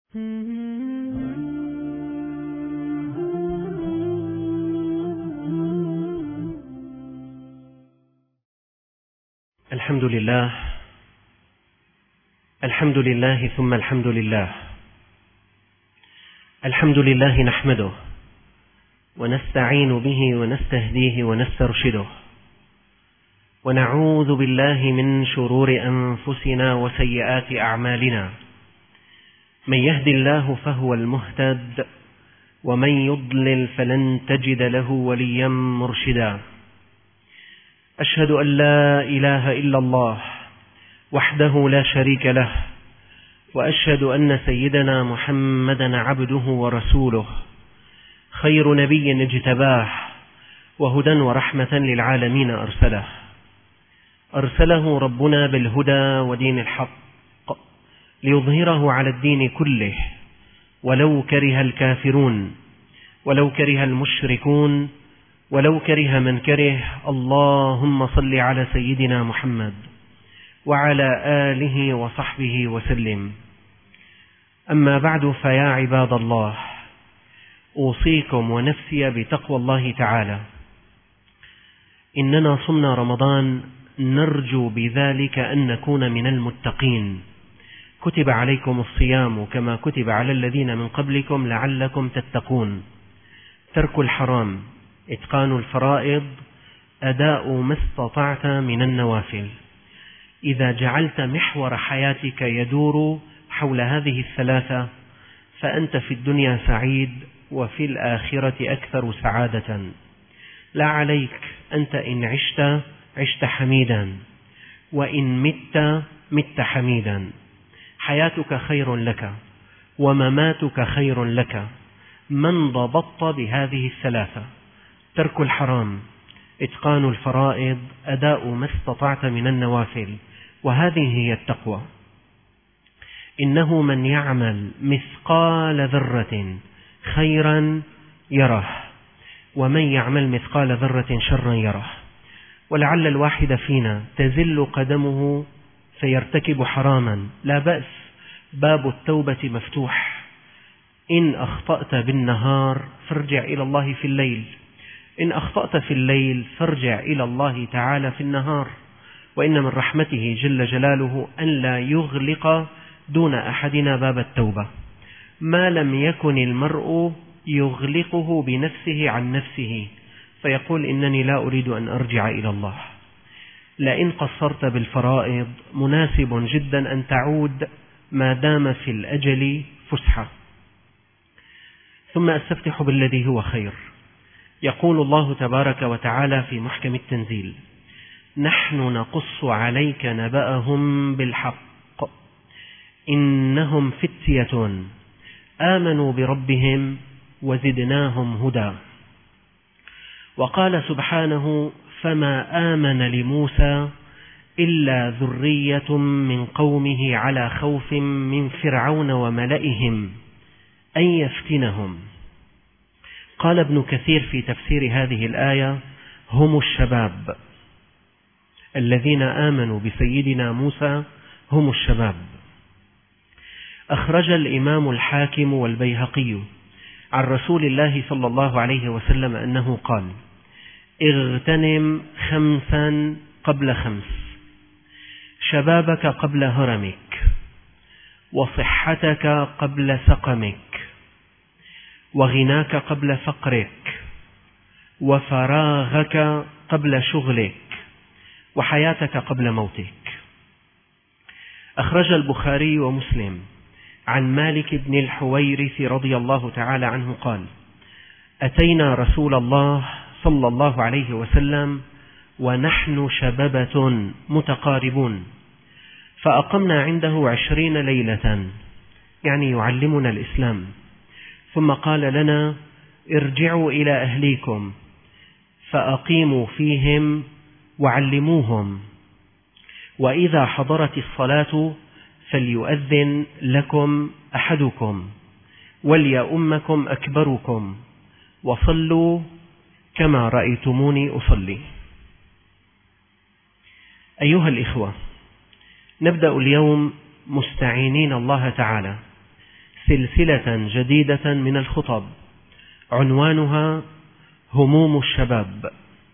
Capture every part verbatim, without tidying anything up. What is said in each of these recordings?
الحمد لله الحمد لله ثم الحمد لله الحمد لله نحمده ونستعين به ونستهديه ونسترشده ونعوذ بالله من شرور أنفسنا وسيئات أعمالنا. من يهد الله فهو المهتد ومن يضلل فلن تجد له وليا مرشدا. أشهد أن لا إله إلا الله وحده لا شريك له، وأشهد أن سيدنا محمدا عبده ورسوله، خير نبي اجتباه وهدى ورحمة للعالمين أرسله أرسله ربنا بالهدى ودين الحق ليظهره على الدين كله ولو كره الكافرون ولو كره المشركون ولو كره من كره. اللهم صل على سيدنا محمد وعلى آله وصحبه وسلم. أما بعد، فيا عباد الله، أوصيكم ونفسي بتقوى الله تعالى. إننا صمنا رمضان نرجو بذلك أن نكون من المتقين. كتب عليكم الصيام كما كتب على الذين من قبلكم لعلكم تتقون. ترك الحرام، إتقان الفرائض، أداء ما استطعت من النوافل. إذا جعلت محور حياتك يدور حول هذه الثلاثة فأنت في الدنيا سعيد وفي الآخرة أكثر سعادة. لا عليك، أنت إن عشت عشت حميدا، وإن مت مت حميدا. حياتك خير لك ومماتك خير لك من ضبطت بهذه الثلاثة: ترك الحرام، إتقان الفرائض، أداء ما استطعت من النوافل. وهذه هي التقوى. إنه من يعمل مثقال ذرة خيرا يره، ومن يعمل مثقال ذرة شرا يره. ولعل الواحد فينا تزل قدمه فيرتكب حراما، لا بأس، باب التوبة مفتوح. إن أخطأت بالنهار فارجع إلى الله في الليل، إن أخطأت في الليل فارجع إلى الله تعالى في النهار. وإن من رحمته جل جلاله أن لا يغلق دون أحدنا باب التوبة ما لم يكن المرء يغلقه بنفسه عن نفسه، فيقول إنني لا أريد أن أرجع إلى الله. لئن قصرت بالفرائض مناسب جدا أن تعود ما دام في الأجل فسحة. ثم أستفتح بالذي هو خير. يقول الله تبارك وتعالى في محكم التنزيل: نحن نقص عليك نبأهم بالحق إنهم فتية آمنوا بربهم وزدناهم هدى. وقال سبحانه: فما آمن لموسى إلا ذرية من قومه على خوف من فرعون وملئهم أن يفتنهم. قال ابن كثير في تفسير هذه الآية: هم الشباب الذين آمنوا بسيدنا موسى، هم الشباب. أخرج الإمام الحاكم والبيهقي عن رسول الله صلى الله عليه وسلم أنه قال: اغتنم خمسا قبل خمس: شبابك قبل هرمك، وصحتك قبل سقمك، وغناك قبل فقرك، وفراغك قبل شغلك، وحياتك قبل موتك. أخرج البخاري ومسلم عن مالك بن الحويرث رضي الله تعالى عنه قال: أتينا رسول الله صلى الله عليه وسلم ونحن شببة متقاربون، فأقمنا عنده عشرين ليلة، يعني يعلمنا الإسلام. ثم قال لنا: ارجعوا إلى أهليكم فأقيموا فيهم وعلموهم، وإذا حضرت الصلاة فليؤذن لكم أحدكم وليؤمكم أكبركم، وصلوا كما رأيتموني أصلي. أيها الإخوة، نبدأ اليوم مستعينين الله تعالى سلسلة جديدة من الخطب عنوانها هموم الشباب.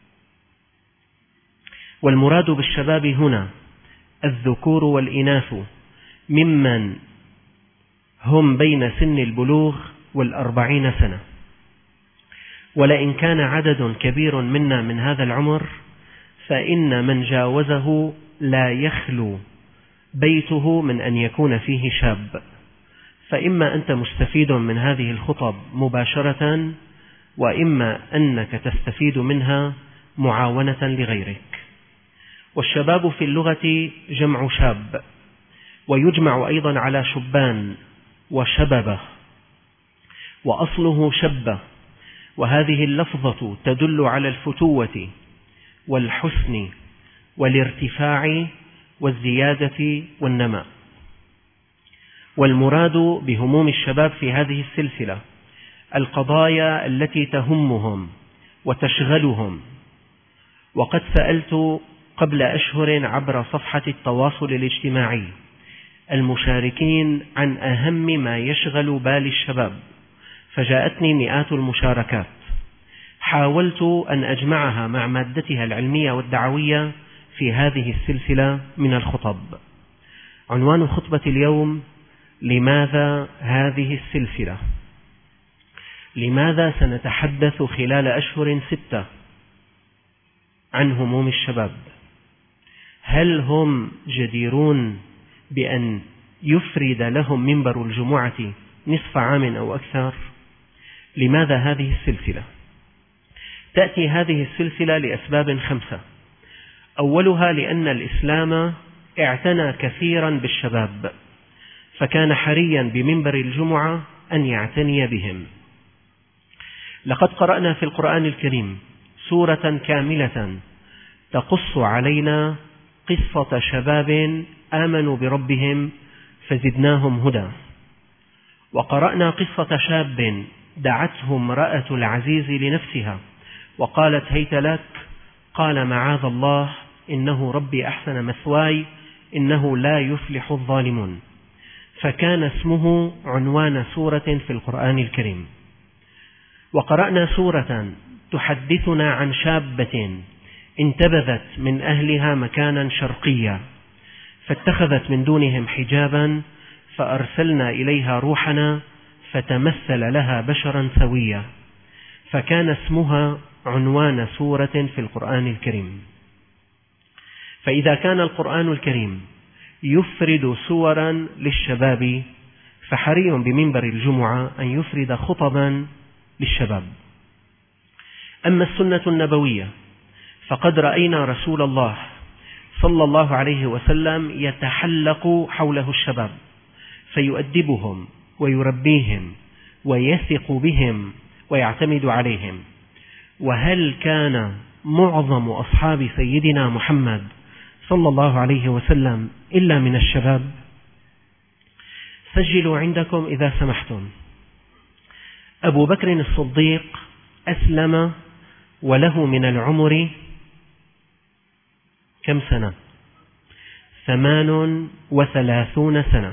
والمراد بالشباب هنا الذكور والإناث ممن هم بين سن البلوغ والأربعين سنة. ولئن كان عدد كبير منا من هذا العمر فإن من جاوزه لا يخلو بيته من أن يكون فيه شاب، فإما أنت مستفيد من هذه الخطب مباشرة، وإما أنك تستفيد منها معاونة لغيرك. والشباب في اللغة جمع شاب، ويجمع أيضا على شبان وشببة، وأصله شبة، وهذه اللفظة تدل على الفتوة والحسن والارتفاع والزيادة والنماء. والمراد بهموم الشباب في هذه السلسلة القضايا التي تهمهم وتشغلهم. وقد سألت قبل أشهر عبر صفحة التواصل الاجتماعي المشاركين عن أهم ما يشغل بال الشباب، فجاءتني مئات المشاركات. حاولت أن أجمعها مع مادتها العلمية والدعوية في هذه السلسلة من الخطب. عنوان خطبة اليوم: لماذا هذه السلسلة؟ لماذا سنتحدث خلال أشهر ستة عن هموم الشباب؟ هل هم جديرون بأن يفرد لهم منبر الجمعة نصف عام أو أكثر؟ لماذا هذه السلسلة؟ تأتي هذه السلسلة لأسباب خمسة. أولها لأن الإسلام اعتنى كثيرا بالشباب، فكان حريا بمنبر الجمعة أن يعتني بهم. لقد قرأنا في القرآن الكريم سورة كاملة تقص علينا قصة شباب آمنوا بربهم فزدناهم هدى، وقرأنا قصة شاب دعته امرأة العزيز لنفسها وقالت هيت لك، قال معاذ الله إنه ربي أحسن مثواي إنه لا يفلح الظالمون، فكان اسمه عنوان سورة في القرآن الكريم. وقرأنا سورة تحدثنا عن شابة انتبذت من أهلها مكانا شرقيا، فاتخذت من دونهم حجابا فأرسلنا إليها روحنا فتمثل لها بشرا سويا، فكان اسمها عنوان سورة في القرآن الكريم. فإذا كان القرآن الكريم يفرد سورا للشباب، فحري بمنبر الجمعة أن يفرد خطبا للشباب. أما السنة النبوية فقد رأينا رسول الله صلى الله عليه وسلم يتحلق حوله الشباب فيؤدبهم ويربيهم ويثق بهم ويعتمد عليهم. وهل كان معظم أصحاب سيدنا محمد صلى الله عليه وسلم إلا من الشباب؟ سجلوا عندكم إذا سمحتم. أبو بكر الصديق أسلم وله من العمر كم سنة؟ ثمان وثلاثون سنة.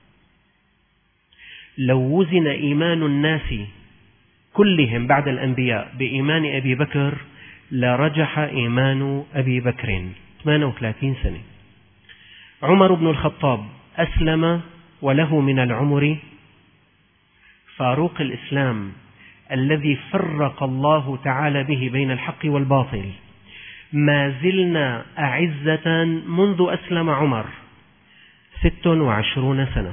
لو وزن إيمان الناس كلهم بعد الأنبياء بإيمان أبي بكر لرجح إيمان أبي بكر، ثمان وثلاثين سنة. عمر بن الخطاب أسلم وله من العمر فاروق الإسلام الذي فرق الله تعالى به بين الحق والباطل. ما زلنا أعزة منذ أسلم عمر، ست وعشرون سنة.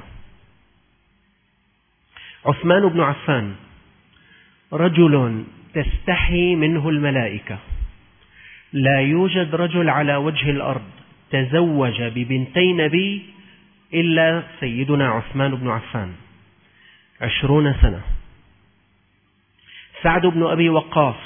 عثمان بن عفان رجل تستحي منه الملائكة، لا يوجد رجل على وجه الأرض تزوج ببنتي نبي إلا سيدنا عثمان بن عفان، عشرون سنة. سعد بن أبي وقاص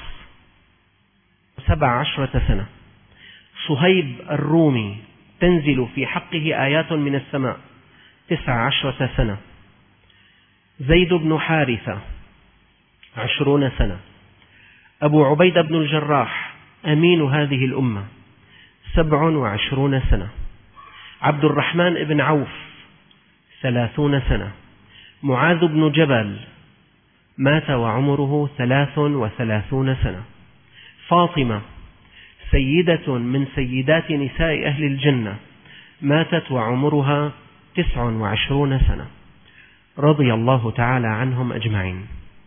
سبع عشرة سنة. صهيب الرومي تنزل في حقه آيات من السماء، تسع عشرة سنة. زيد بن حارثة عشرون سنة. أبو عبيدة بن الجراح أمين هذه الأمة، سبع وعشرون سنة. عبد الرحمن بن عوف ثلاثون سنة. معاذ بن جبل مات وعمره ثلاث وثلاثون سنة. فاطمة سيدة من سيدات نساء أهل الجنة ماتت وعمرها تسع وعشرون سنة، رضي الله تعالى عنهم أجمعين.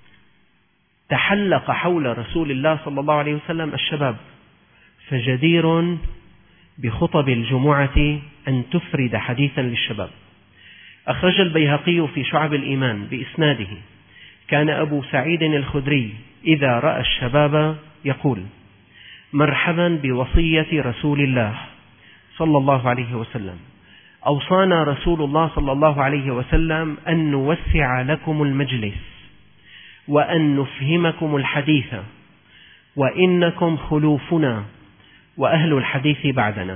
تحلق حول رسول الله صلى الله عليه وسلم الشباب، فجدير بخطب الجمعة أن تفرد حديثا للشباب. أخرج البيهقي في شعب الإيمان بإسناده: كان أبو سعيد الخدري إذا رأى الشباب يقول: مرحبا بوصية رسول الله صلى الله عليه وسلم، أوصانا رسول الله صلى الله عليه وسلم أن نوسع لكم المجلس وأن نفهمكم الحديث، وإنكم خلوفنا وأهل الحديث بعدنا.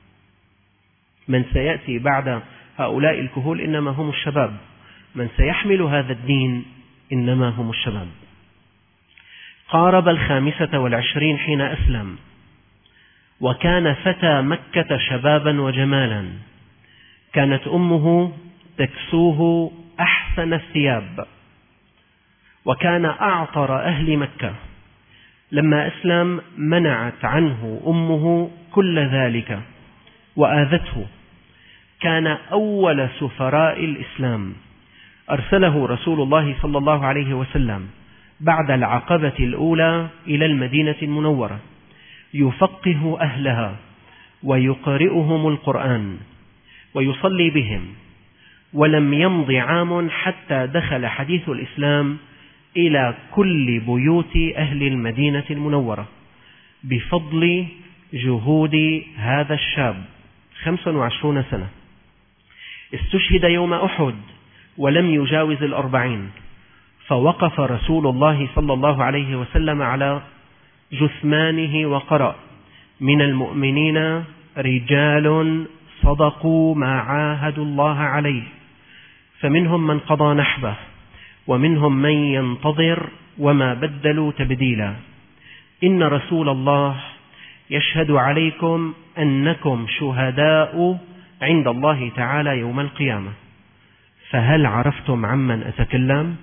من سيأتي بعد هؤلاء الكهول إنما هم الشباب، من سيحمل هذا الدين إنما هم الشباب. قارب الخامسة والعشرين حين أسلم، وكان فتى مكة شبابا وجمالا، كانت أمه تكسوه أحسن الثياب، وكان أعطر أهل مكة. لما أسلم منعت عنه أمه كل ذلك وآذته. كان أول سفراء الإسلام، أرسله رسول الله صلى الله عليه وسلم بعد العقبة الأولى إلى المدينة المنورة يفقه أهلها ويقرئهم القرآن ويصلي بهم. ولم يمض عام حتى دخل حديث الإسلام إلى كل بيوت أهل المدينة المنورة بفضل جهود هذا الشاب، خمس وعشرون سنة. استشهد يوم أحد ولم يجاوز الأربعين، فوقف رسول الله صلى الله عليه وسلم على جثمانه وقرأ: من المؤمنين رجال صدقوا ما عاهدوا الله عليه، فمنهم من قضى نحبه ومنهم من ينتظر وما بدلوا تبديلا. إن رسول الله يشهد عليكم أنكم شهداء عند الله تعالى يوم القيامة، فهل عرفتم عمن أتكلم؟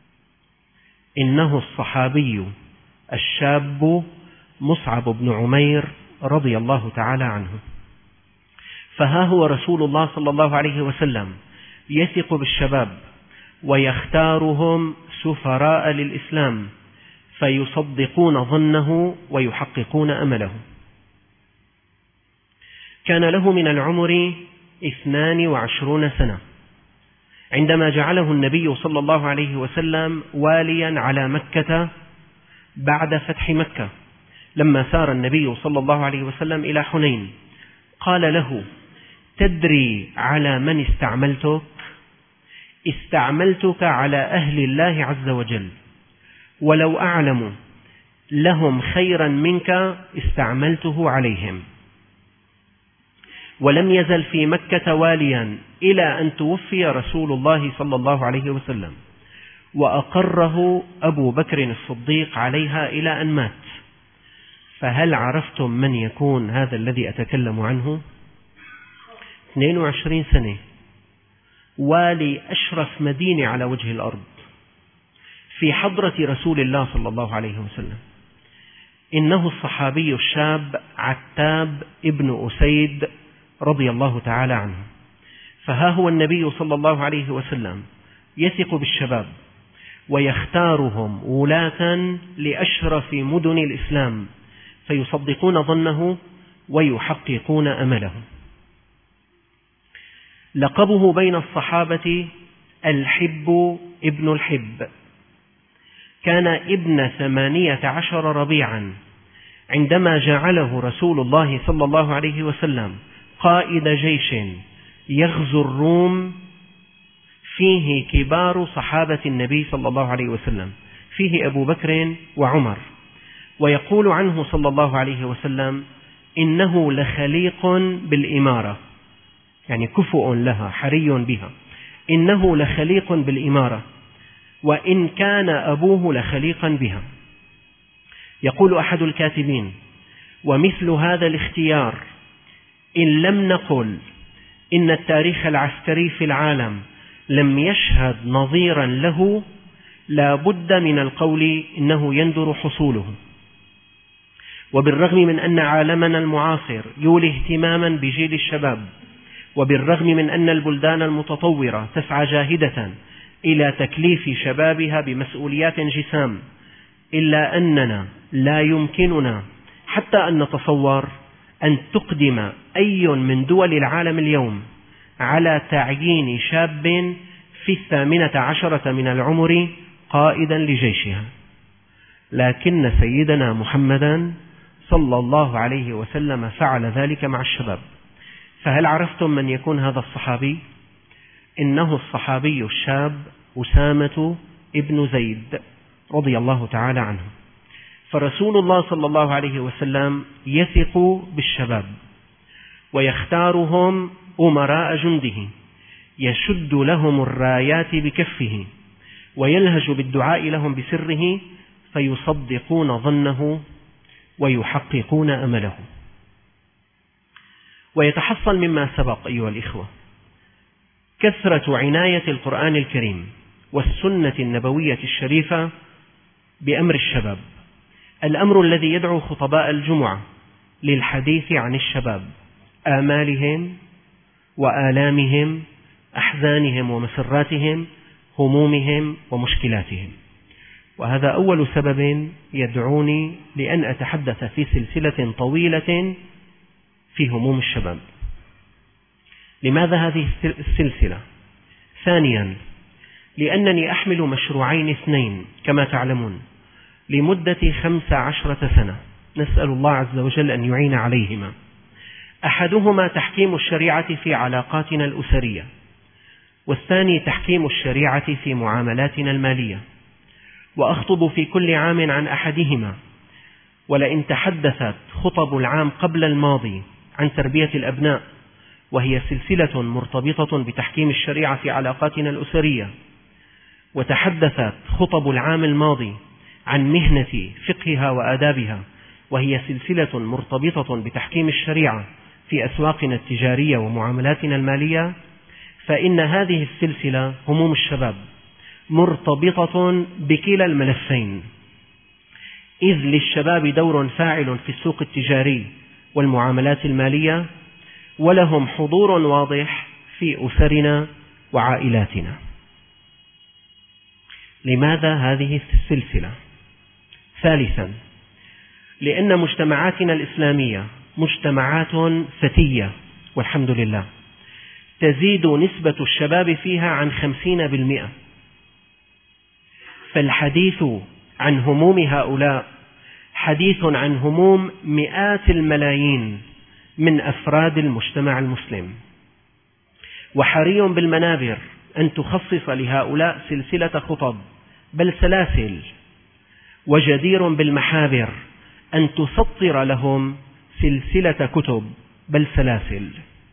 إنه الصحابي الشاب مصعب بن عمير رضي الله تعالى عنه. فها هو رسول الله صلى الله عليه وسلم يثق بالشباب ويختارهم سفراء للإسلام، فيصدقون ظنه ويحققون أمله. كان له من العمر اثنان وعشرون سنة عندما جعله النبي صلى الله عليه وسلم واليا على مكة بعد فتح مكة. لما سار النبي صلى الله عليه وسلم إلى حنين قال له: تدري على من استعملتك؟ استعملتك على أهل الله عز وجل، ولو أعلم لهم خيرا منك استعملته عليهم. ولم يزل في مكة واليا إلى أن توفي رسول الله صلى الله عليه وسلم، وأقره أبو بكر الصديق عليها إلى أن مات. فهل عرفتم من يكون هذا الذي أتكلم عنه؟ اثنين وعشرين سنة، والي أشرف مدينة على وجه الأرض في حضرة رسول الله صلى الله عليه وسلم. إنه الصحابي الشاب عتاب ابن أسيد رضي الله تعالى عنه. فها هو النبي صلى الله عليه وسلم يثق بالشباب ويختارهم ولاة لأشرف مدن الإسلام، فيصدقون ظنه ويحققون أمله. لقبه بين الصحابة الحب ابن الحب. كان ابن ثمانية عشر ربيعا عندما جعله رسول الله صلى الله عليه وسلم قائد جيش يغزو الروم فيه كبار صحابة النبي صلى الله عليه وسلم، فيه أبو بكر وعمر. ويقول عنه صلى الله عليه وسلم: إنه لخليق بالإمارة، يعني كفؤ لها حري بها. إنه لخليق بالإمارة وإن كان أبوه لخليقا بها. يقول أحد الكاتبين: ومثل هذا الاختيار إن لم نقل إن التاريخ العسكري في العالم لم يشهد نظيرا له لا بد من القول إنه يندر حصوله. وبالرغم من أن عالمنا المعاصر يولي اهتماما بجيل الشباب، وبالرغم من أن البلدان المتطورة تسعى جاهدة إلى تكليف شبابها بمسؤوليات جسام، إلا أننا لا يمكننا حتى أن نتصور أن تقدم أي من دول العالم اليوم على تعيين شاب في الثامنة عشرة من العمر قائدا لجيشها، لكن سيدنا محمدا صلى الله عليه وسلم فعل ذلك مع الشباب. فهل عرفتم من يكون هذا الصحابي؟ إنه الصحابي الشاب أسامة ابن زيد رضي الله تعالى عنه. فرسول الله صلى الله عليه وسلم يثق بالشباب ويختارهم أمراء جنده، يشد لهم الرايات بكفه ويلهج بالدعاء لهم بسره، فيصدقون ظنه ويحققون أمله. ويتحصل مما سبق أيها الإخوة كثرة عناية القرآن الكريم والسنة النبوية الشريفة بأمر الشباب، الأمر الذي يدعو خطباء الجمعة للحديث عن الشباب، آمالهم وآلامهم، أحزانهم ومسراتهم، همومهم ومشكلاتهم. وهذا أول سبب يدعوني لأن أتحدث في سلسلة طويلة في هموم الشباب. لماذا هذه السلسلة؟ ثانيا، لأنني أحمل مشروعين اثنين كما تعلمون لمدة خمس عشرة سنة، نسأل الله عز وجل أن يعين عليهما. أحدهما تحكيم الشريعة في علاقاتنا الأسرية، والثاني تحكيم الشريعة في معاملاتنا المالية. وأخطب في كل عام عن أحدهما، ولئن تحدثت خطب العام قبل الماضي عن تربية الأبناء، وهي سلسلة مرتبطة بتحكيم الشريعة في علاقاتنا الأسرية، وتحدثت خطب العام الماضي عن مهنة فقهها وآدابها، وهي سلسلة مرتبطة بتحكيم الشريعة في أسواقنا التجارية ومعاملاتنا المالية، فإن هذه السلسلة هموم الشباب مرتبطة بكلا الملفين، إذ للشباب دور فاعل في السوق التجاري والمعاملات المالية، ولهم حضور واضح في أسرنا وعائلاتنا. لماذا هذه السلسلة؟ ثالثا، لأن مجتمعاتنا الإسلامية مجتمعات فتية والحمد لله، تزيد نسبة الشباب فيها عن خمسين بالمئة، فالحديث عن هموم هؤلاء حديث عن هموم مئات الملايين من أفراد المجتمع المسلم. وحري بالمنابر أن تخصص لهؤلاء سلسلة خطب بل سلاسل، وجدير بالمحابر أن تسطر لهم سلسلة كتب بل سلاسل.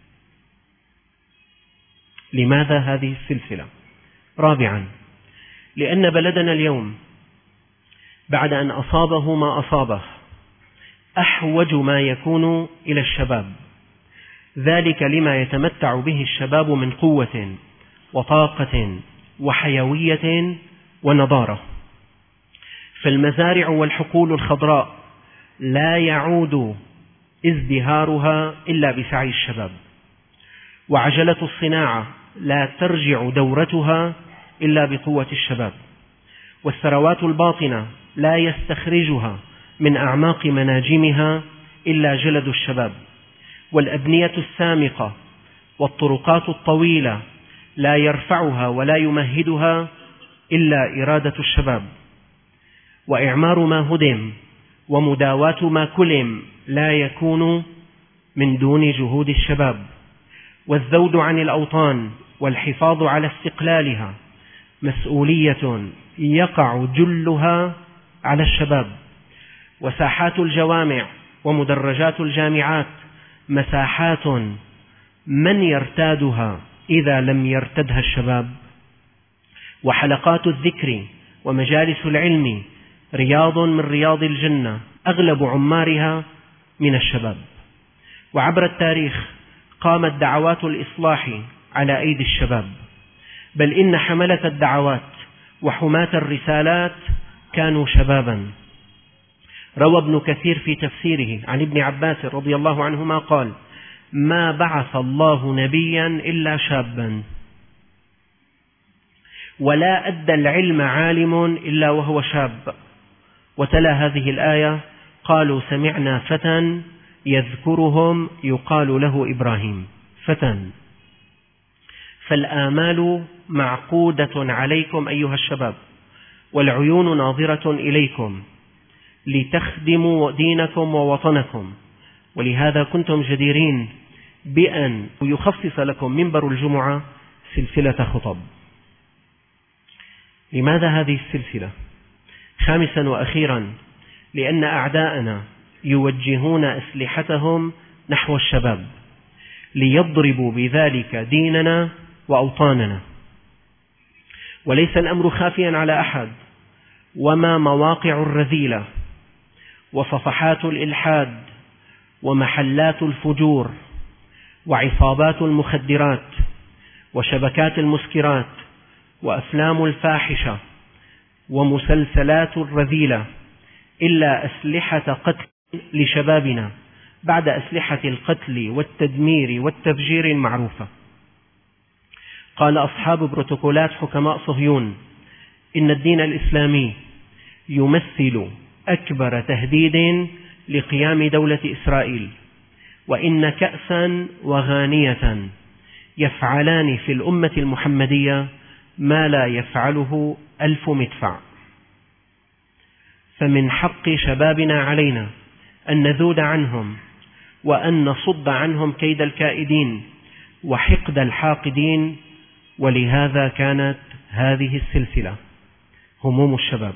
لماذا هذه السلسلة؟ رابعا، لأن بلدنا اليوم بعد أن أصابه ما أصابه أحوج ما يكون إلى الشباب، ذلك لما يتمتع به الشباب من قوة وطاقة وحيوية ونضارة. فالمزارع والحقول الخضراء لا يعود ازدهارها إلا بسعي الشباب، وعجلة الصناعة لا ترجع دورتها إلا بقوة الشباب، والثروات الباطنة لا يستخرجها من أعماق مناجمها إلا جلد الشباب، والأبنية السامقة والطرقات الطويلة لا يرفعها ولا يمهدها إلا إرادة الشباب، وإعمار ما هدم ومداواة ما كلم لا يكون من دون جهود الشباب، والذود عن الأوطان والحفاظ على استقلالها مسؤولية يقع جلها على الشباب، وساحات الجوامع ومدرجات الجامعات مساحات من يرتادها إذا لم يرتدها الشباب، وحلقات الذكر ومجالس العلم رياض من رياض الجنة أغلب عمارها من الشباب. وعبر التاريخ قامت دعوات الإصلاح على أيدي الشباب، بل إن حملة الدعوات وحماة الرسالات كانوا شبابا. روى ابن كثير في تفسيره عن ابن عباس رضي الله عنهما قال: ما بعث الله نبيا إلا شابا، ولا أدى العلم عالم إلا وهو شاب. وتلا هذه الآية: قالوا سمعنا فتى يذكرهم يقال له إبراهيم. فتى. فالآمال معقودة عليكم أيها الشباب، والعيون ناظرة إليكم لتخدموا دينكم ووطنكم، ولهذا كنتم جديرين بأن يخصص لكم منبر الجمعة سلسلة خطب. لماذا هذه السلسلة؟ خامسا وأخيرا، لأن أعداءنا يوجهون أسلحتهم نحو الشباب ليضربوا بذلك ديننا وأوطاننا، وليس الأمر خافيا على أحد. وما مواقع الرذيلة وصفحات الإلحاد ومحلات الفجور وعصابات المخدرات وشبكات المسكرات وأفلام الفاحشة ومسلسلات الرذيلة إلا أسلحة قتل لشبابنا بعد أسلحة القتل والتدمير والتفجير المعروفة. قال أصحاب بروتوكولات حكماء صهيون: إن الدين الإسلامي يمثل أكبر تهديد لقيام دولة إسرائيل، وإن كأسا وغانية يفعلان في الأمة المحمدية ما لا يفعله ألف مدفع. فمن حق شبابنا علينا أن نذود عنهم، وأن نصد عنهم كيد الكائدين وحقد الحاقدين. ولهذا كانت هذه السلسلة هموم الشباب.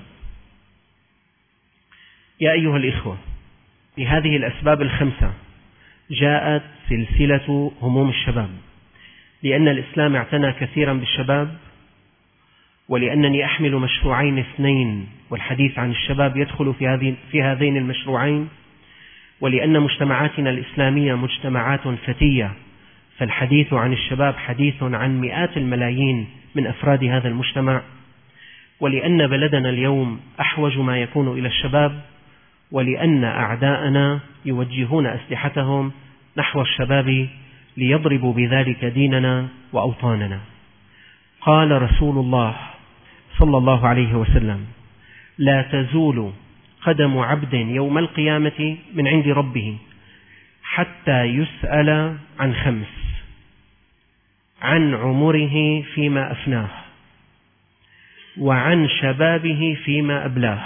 يا أيها الإخوة، بهذه الأسباب الخمسة جاءت سلسلة هموم الشباب، لأن الإسلام اعتنى كثيرا بالشباب، ولأنني أحمل مشروعين اثنين والحديث عن الشباب يدخل في هذه في هذين المشروعين، ولأن مجتمعاتنا الإسلامية مجتمعات فتية، فالحديث عن الشباب حديث عن مئات الملايين من أفراد هذا المجتمع، ولأن بلدنا اليوم أحوج ما يكون إلى الشباب، ولأن أعداءنا يوجهون أسلحتهم نحو الشباب ليضربوا بذلك ديننا وأوطاننا. قال رسول الله صلى الله عليه وسلم: لا تزول قدم عبد يوم القيامة من عند ربه حتى يسأل عن خمس: عن عمره فيما أفناه، وعن شبابه فيما أبلاه.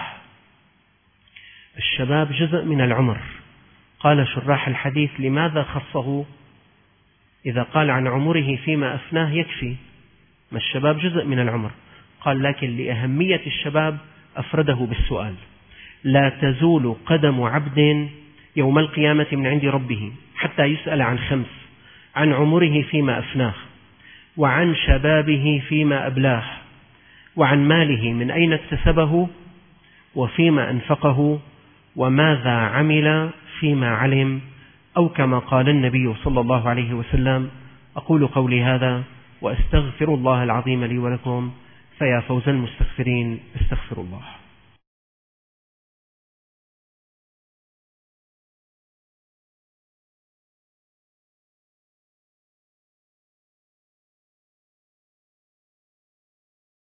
الشباب جزء من العمر. قال شراح الحديث: لماذا خصه؟ إذا قال عن عمره فيما أفناه يكفي، ما الشباب جزء من العمر. قال: لكن لأهمية الشباب أفرده بالسؤال: لا تزول قدم عبد يوم القيامة من عند ربه حتى يسأل عن خمس: عن عمره فيما أفناه، وعن شبابه فيما أبلاه، وعن ماله من أين اكتسبه، وفيما أنفقه، وماذا عمل فيما علم، أو كما قال النبي صلى الله عليه وسلم. أقول قولي هذا وأستغفر الله العظيم لي ولكم، فيا فوز المستغفرين، استغفر الله.